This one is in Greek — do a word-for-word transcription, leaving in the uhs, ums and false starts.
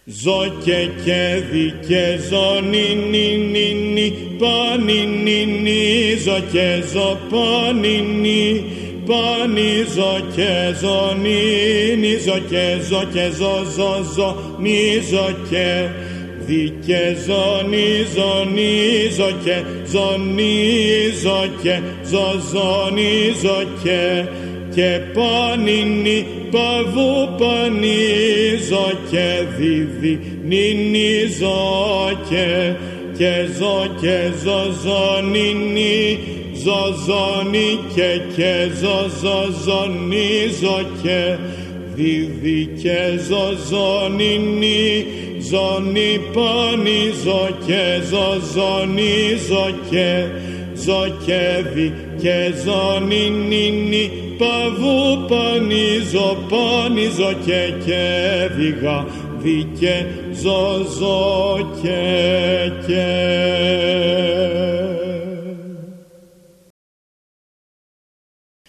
Ζω και και δι και ζω νι νι νι νι πάνι νι νι ζω και ζω πάνι νι πάνι ζω και ζω νι νι ζω και ζω και ζω ζω ζω νι ζω και δι και ζω νι ζω νι ζω και ζω νι ζω και ζω ζω νι ζω και και πάνι νι παβού πάνι ζω και δι δι νι νι ζω και και ζω και ζω ζω νι νι ζω ζω νι και και ζω ζω ζω νι ζω και δι δι και ζω ζω νι νι ζω νι πάνι ζω και ζω ζω νι ζω και ζω και δι και ζω νι νι νι παβού πάνι ζω πάνι ζω και και δι γα δι και ζω ζω και και